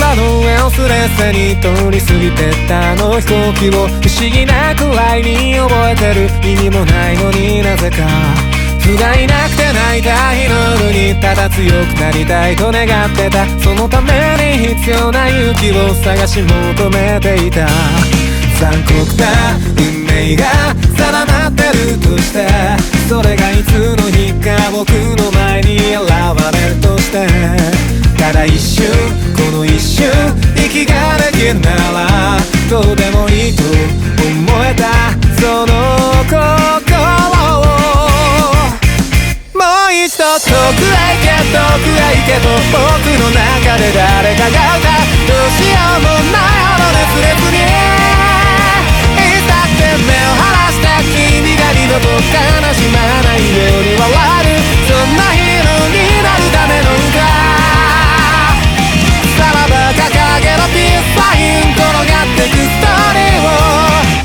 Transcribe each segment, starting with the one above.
空の上をスレスレに通り過ぎてったあの飛行機を不思議なくらいに覚えてる。意味もないのになぜか不甲斐なくて泣いた日の夜にただ強くなりたいと願ってた。そのために必要な勇気を探し求めていた。残酷な運命が定まってるとして、それがいつの日か僕の前に現れるとして、ただ一瞬この一瞬息ができるならどうでもいいと思えたその心を、もう一度遠くへ行け遠くへ行けと僕の中で誰かが歌う。どうしようもないほど熱烈にいつだって目を離して君が二度と悲しまないように笑う。そんなヒーローになるための歌。さらば掲げろピースサイン転がってくストーリーを。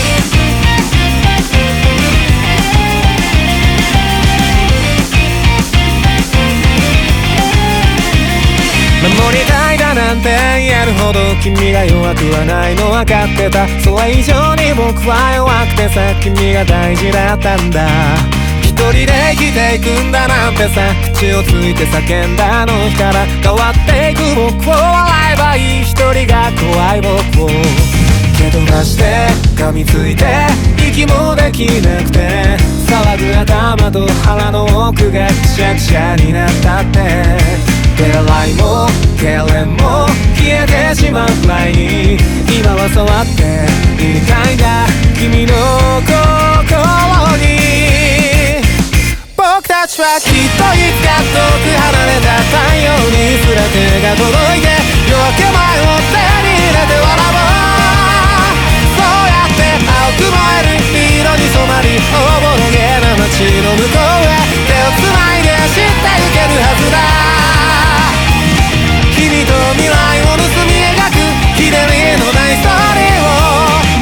守りたいだなんて言えるほど君が弱くはないの分かってた。それ以上に僕は弱くてさ、君が大事だったんだ。一人で生きていくんだなんてさ、口をついて叫んだあの日から変わっていく僕を笑えばいい。一人が怖い僕を蹴飛ばして噛みついて息もできなくて、騒ぐ頭と腹の奥がくしゃくしゃになったって、手洗いも痙攣も消えてしまうくらいに今は触っていたいんだ君の心に。僕たちはきっといつか遠く離れた太陽にすら手が届いて、夜明け前を手に入れて笑おう。そうやって青く燃える色に染まりおぼろげな街の向こうへ手をつないで走ってゆけるはずだ。君と未来を盗み描くひねりのないストーリーを。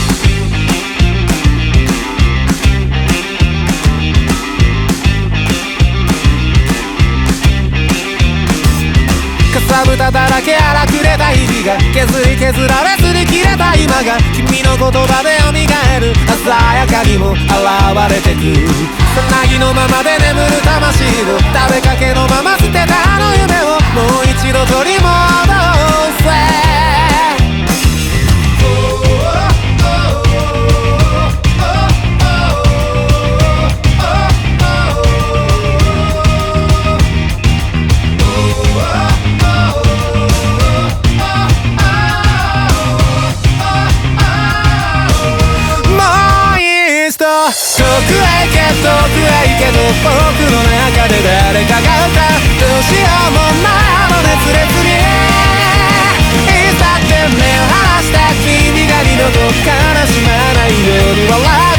かさぶただらけ荒くれた日々が削り削られ擦り切れた今が君の言葉で蘇る。鮮やかにも現れてくさなぎのままで眠る魂を、食べかけのまま捨てたあの夢をもう一度取り戻せ。遠くへ行け遠くへ行けと僕の中で誰かが歌う。どうしようもないあの熱烈にいつだって目を離して君が二度と悲しまないように笑う。